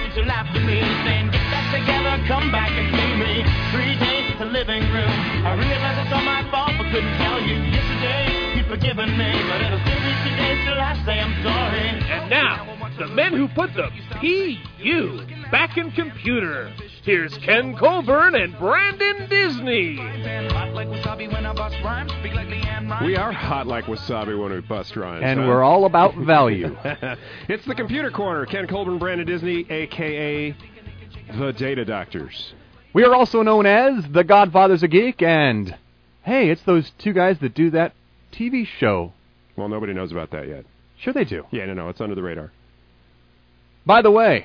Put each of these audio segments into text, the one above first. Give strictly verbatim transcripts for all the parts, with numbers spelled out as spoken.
used to laugh at me, saying, get that together, come back and see me. Three days to living room. I realized it's all my fault, but couldn't tell you. Yesterday, you'd forgiven me, but it'll still be two days till I say I'm sorry. And now, the men who put the P U back in computer. Here's Ken Colburn and Brandon Disney. We are hot like wasabi when we bust rhymes. And huh? we're all about value. It's the Computer Corner. Ken Colburn, Brandon Disney, a k a the Data Doctors. We are also known as the Godfathers of Geek, and hey, it's those two guys that do that T V show. Well, nobody knows about that yet. Sure they do. Yeah, no, no, it's under the radar. By the way,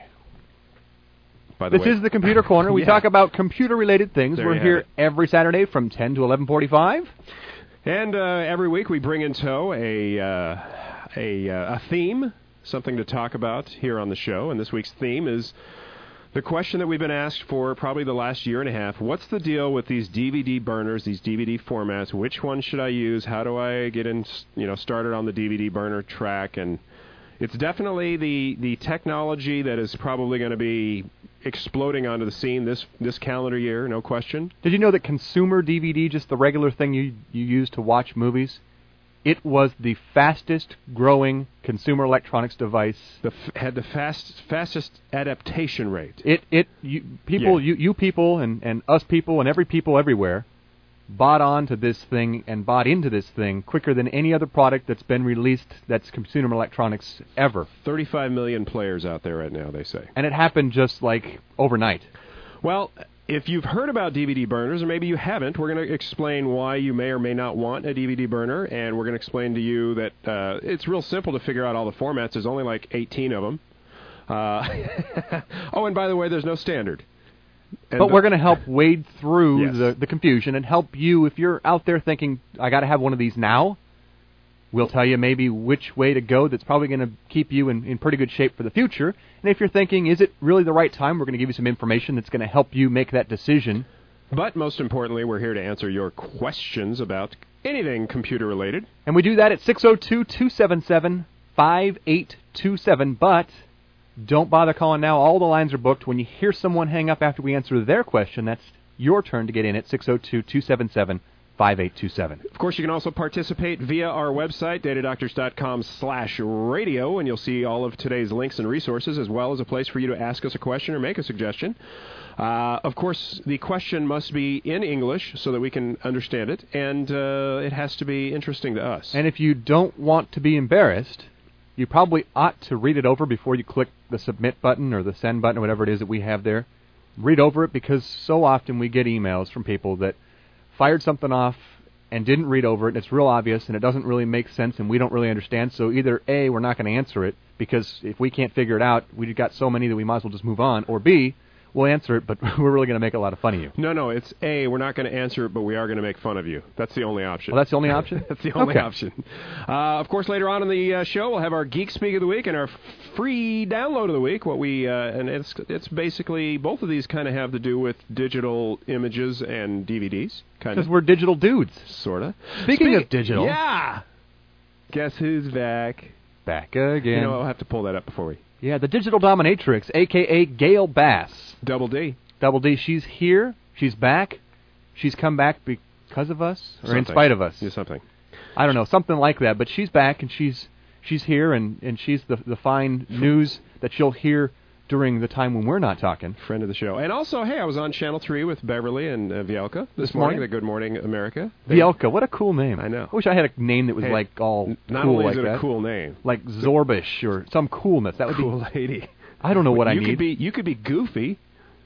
By the this way. is the Computer Corner. We Yeah. talk about computer-related things. There We're you here have it. every Saturday from ten to eleven forty-five. And uh, every week we bring in tow a, uh, a, uh, a theme, something to talk about here on the show. And this week's theme is the question that we've been asked for probably the last year and a half. What's the deal with these D V D burners, these D V D formats? Which one should I use? How do I get in, you know, started on the D V D burner track? And it's definitely the, the technology that is probably going to be exploding onto the scene this this calendar year, no question. Did you know that consumer D V D, just the regular thing you, you use to watch movies, it was the fastest growing consumer electronics device. The f- had the fast fastest adaptation rate. It it you, people Yeah. you you people and, and us people and every people everywhere bought onto this thing and bought into this thing quicker than any other product that's been released that's consumer electronics ever. thirty-five million players out there right now, they say. And it happened just like overnight. Well, if you've heard about D V D burners, or maybe you haven't, we're going to explain why you may or may not want a D V D burner, and we're going to explain to you that uh, it's real simple to figure out all the formats. There's only like eighteen of them. Uh, oh, and by the way, there's no standard. And But the- we're going to help wade through Yes. the, the confusion and help you if you're out there thinking, I got to have one of these now. We'll tell you maybe which way to go that's probably going to keep you in, in pretty good shape for the future. And if you're thinking, is it really the right time, we're going to give you some information that's going to help you make that decision. But most importantly, we're here to answer your questions about anything computer-related. And we do that at six oh two, two seven seven, five eight two seven. But don't bother calling now. All the lines are booked. When you hear someone hang up after we answer their question, that's your turn to get in at six oh two, two seven seven, five eight two seven. Of course, you can also participate via our website, datadoctors.com slash radio, and you'll see all of today's links and resources, as well as a place for you to ask us a question or make a suggestion. Uh, of course, the question must be in English so that we can understand it, and uh, it has to be interesting to us. And if you don't want to be embarrassed, you probably ought to read it over before you click the submit button or the send button or whatever it is that we have there. Read over it, because so often we get emails from people that fired something off and didn't read over it, and it's real obvious, and it doesn't really make sense, and we don't really understand. So either A, we're not going to answer it, because if we can't figure it out, we've got so many that we might as well just move on, or B, we'll answer it, but we're really going to make a lot of fun of you. No, no, it's A, we're not going to answer it, but we are going to make fun of you. That's the only option. Well, that's the only option? That's the only Okay. option. Uh, of course, later on in the uh, show, we'll have our Geek Speak of the Week and our free download of the week. What we uh, and it's it's basically, both of these kind of have to do with digital images and D V Ds. Kind Because of. we're digital dudes. Sort of. Speaking of digital, Yeah! Guess who's back? back again. You know, I'll have to pull that up before we... Yeah, the digital dominatrix, a k a. Gail Bass. Double D. Double D, she's here. She's back. She's come back because of us, or in Something. spite of us. Yeah, something. I don't know, something like that. But she's back, and she's she's here, and, and she's the the fine news that you'll hear during the time when we're not talking. Friend of the show. And also, hey, I was on Channel three with Beverly and uh, Vielka this, This morning, morning? the Good Morning America. They- Vielka, what a cool name. I know. I wish I had a name that was Hey, like all Not cool only like is it that. a cool name. Like Zorbish or some coolness. That would Cool be. lady. I don't know what I you need. Could be, you could be Goofy,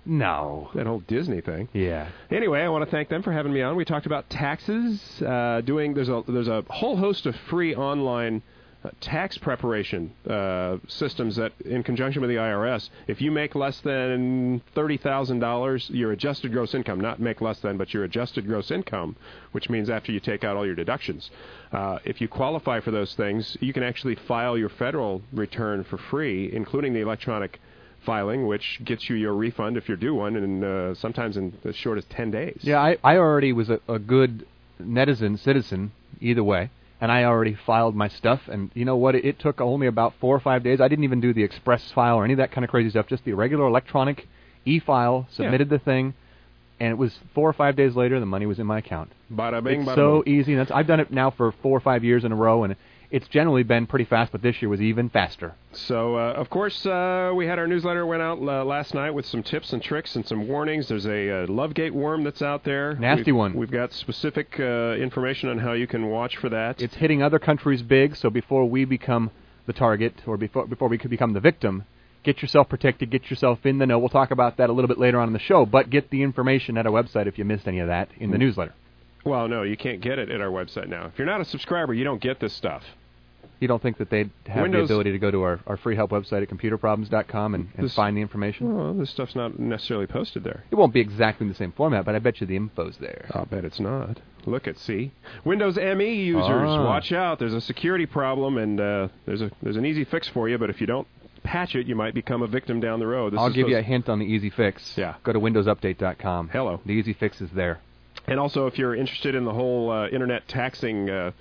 No. that whole Disney thing. Yeah. Anyway, I want to thank them for having me on. We talked about taxes, uh, doing there's a there's a whole host of free online uh, tax preparation uh, systems that, in conjunction with the I R S, if you make less than thirty thousand dollars, your adjusted gross income, not make less than, but your adjusted gross income, which means after you take out all your deductions, uh, if you qualify for those things, you can actually file your federal return for free, including the electronic filing, which gets you your refund if you're due one, and uh, sometimes in as short as ten days. Yeah, I, I already was a, a good netizen citizen, either way, and I already filed my stuff. And you know what? It, it took only about four or five days. I didn't even do the express file or any of that kind of crazy stuff. Just the regular electronic e-file. Submitted Yeah. the thing, and it was four or five days later. The money was in my account. Bada bing, It's bada so boom. easy. And that's, I've done it now for four or five years in a row, and it's generally been pretty fast. But this year was even faster. So, uh, of course, uh, we had our newsletter went out uh, last night with some tips and tricks and some warnings. There's a uh, Lovegate worm that's out there. Nasty we've, one. We've got specific uh, information on how you can watch for that. It's hitting other countries big, so before we become the target, or before before we could become the victim, get yourself protected, get yourself in the know. We'll talk about that a little bit later on in the show, but get the information at our website if you missed any of that in the newsletter. Well, no, you can't get it at our website now. If you're not a subscriber, you don't get this stuff. You don't think that they'd have Windows- the ability to go to our, our free help website at computer problems dot com and, and This- find the information? Well, this stuff's not necessarily posted there. It won't be exactly in the same format, but I bet you the info's there. I'll bet it's not. Look at see. Windows M E users, Ah. watch out. There's a security problem, and uh, there's a there's an easy fix for you. But if you don't patch it, you might become a victim down the road. This I'll is give you a supposed- hint on the easy fix. Yeah. Go to windows update dot com. Hello. The easy fix is there. And also, if you're interested in the whole uh, internet taxing uh,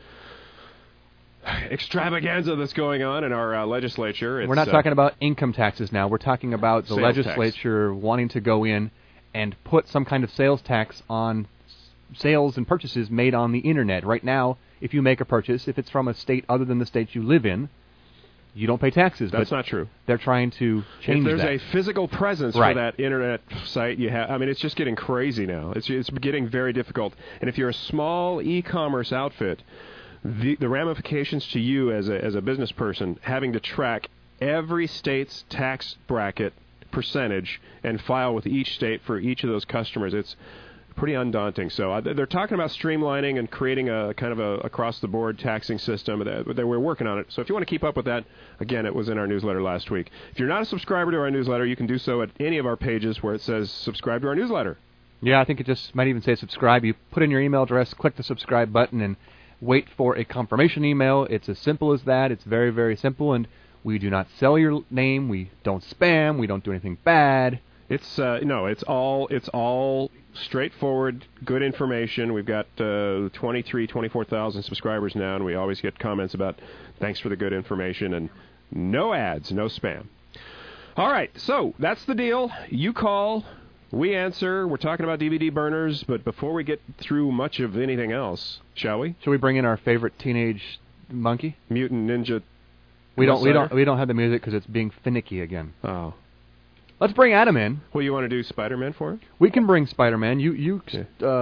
extravaganza that's going on in our uh, legislature, it's, We're not uh, talking about income taxes now. We're talking about the Sales tax. legislature wanting to go in and put some kind of sales tax on s- sales and purchases made on the internet. Right now, if you make a purchase, if it's from a state other than the state you live in, you don't pay taxes. That's but not true. They're trying to change If there's that. a physical presence Right. for that internet site, you have. I mean, it's just getting crazy now. It's it's getting very difficult. And if you're a small e-commerce outfit, the the ramifications to you as a as a business person having to track every state's tax bracket percentage and file with each state for each of those customers, it's pretty undaunting. So uh, they're talking about streamlining and creating a kind of a across-the-board taxing system. That, that we're working on it. So if you want to keep up with that, again, it was in our newsletter last week. If you're not a subscriber to our newsletter, you can do so at any of our pages where it says subscribe to our newsletter. Yeah, I think it just might even say subscribe. You put in your email address, click the subscribe button, and wait for a confirmation email. It's as simple as that. It's very, very simple, and we do not sell your name. We don't spam. We don't do anything bad. It's uh, no, it's all it's all straightforward, good information. We've got uh, twenty-three, twenty-four thousand subscribers now, and we always get comments about thanks for the good information and no ads, no spam. All right, so that's the deal. You call, we answer. We're talking about D V D burners, but before we get through much of anything else, shall we? Shall we bring in our favorite teenage monkey? Mutant Ninja. We don't. We Insider? don't. We don't have the music because it's being finicky again. Oh, Let's bring Adam in. well, you want to do Spider-Man for him? We can bring Spider-Man. You. You. Okay.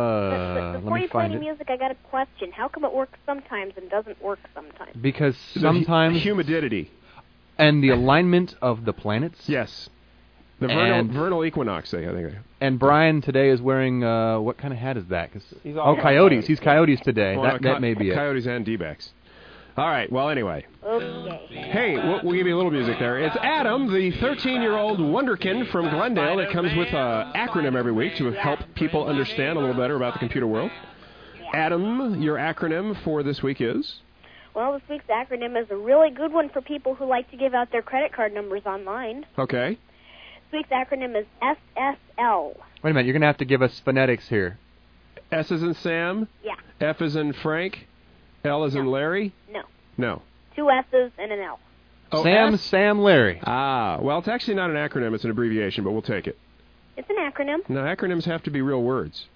Uh, let Before me you play find the it. music, I got a question. How come it works sometimes and doesn't work sometimes? Because The hu- sometimes humidity. and the alignment of the planets. Yes. The vernal, And- vernal equinox thing, I think. And Brian today is wearing uh, what kind of hat is that? 'Cause- He's all oh, coyotes. He's coyotes today. Well, that no, that may be it. Coyotes and D-backs. All right, well, anyway. Okay. Hey, we'll, we'll give you a little music there. It's Adam, the thirteen-year-old wonderkin from Glendale that comes with an acronym every week to help people understand a little better about the computer world. Adam, your acronym for this week is? Well, this week's acronym is a really good one for people who like to give out their credit card numbers online. Okay. This week's acronym is S S L. Wait a minute. You're gonna have to give us phonetics here. S is in Sam, Yeah. F is in Frank, L is in No. Larry? No. No. Two S's and an L. Oh, Sam. S? Sam. Larry. Ah, well, it's actually not an acronym. It's an abbreviation, but we'll take it. It's an acronym. Now, acronyms have to be real words.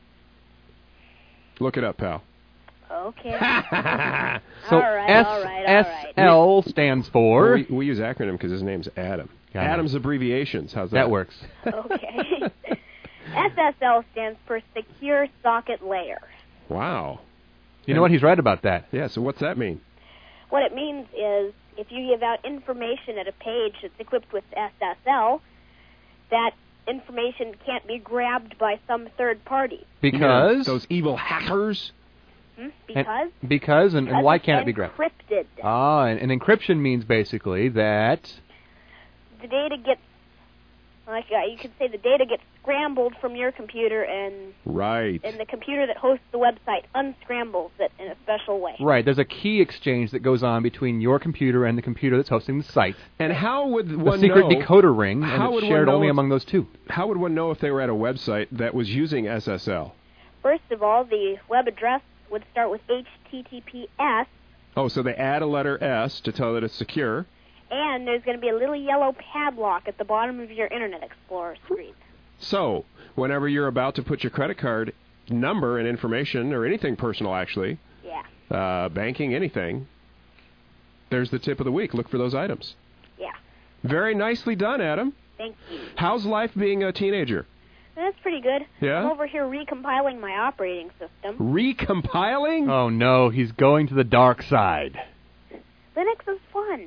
Look it up, pal. Okay. So all right, S all right, all S right. L stands for. Well, we, we use acronym because his name's Adam. Got it. Adam's abbreviations. How's that? That works. Okay. S S L stands for Secure Socket Layer. Wow. You know what? He's right about that. Yeah, so what's that mean? What it means is if you give out information at a page that's equipped with S S L, that information can't be grabbed by some third party. Because. Those evil hackers. Hmm? Because? And, because and, and because why it's can't it be grabbed? encrypted. Ah, and, and encryption means basically that. The data gets, like uh, you could say, the data gets scrambled from your computer, and Right. and the computer that hosts the website unscrambles it in a special way. Right, there's a key exchange that goes on between your computer and the computer that's hosting the site. And how would A one secret know? decoder ring, and how it's would one shared know only if- among those two. How would one know if they were at a website that was using S S L? First of all, the web address would start with H T T P S Oh, so they add a letter S to tell that it's secure. And there's going to be a little yellow padlock at the bottom of your Internet Explorer screen. So, whenever you're about to put your credit card number and information, or anything personal actually, Yeah. uh, banking, anything, there's the tip of the week. Look for those items. Yeah. Very nicely done, Adam. Thank you. How's life being a teenager? That's pretty good. Yeah? I'm over here recompiling my operating system. Recompiling? Oh, no, he's going to the dark side. Linux is fun.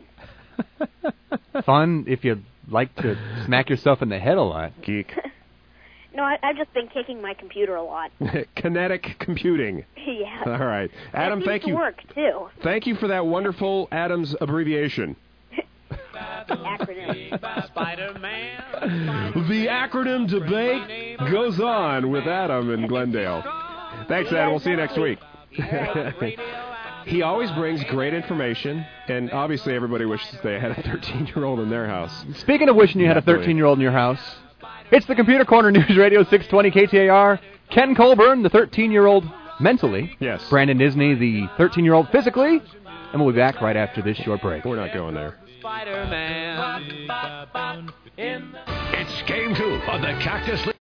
Fun if you like to smack yourself in the head a lot. Geek. No, I, I've just been kicking my computer a lot. Kinetic computing. Yeah. All right. Adam, that thank needs you. to work, too. Thank you for that wonderful Adam's abbreviation. Acronym. Spider-Man. The acronym debate goes on with Adam in Glendale. Thanks, Adam. We'll see you next week. He always brings great information, and obviously everybody wishes they had a thirteen-year-old in their house. Speaking of wishing you had a Definitely. thirteen-year-old in your house, it's the Computer Corner News Radio six twenty K T A R. Ken Colburn, the thirteen-year-old mentally. Yes. Brandon Disney, the thirteen-year-old physically. And we'll be back right after this short break. We're not going there. Spider-Man. It's game two of the Cactus League.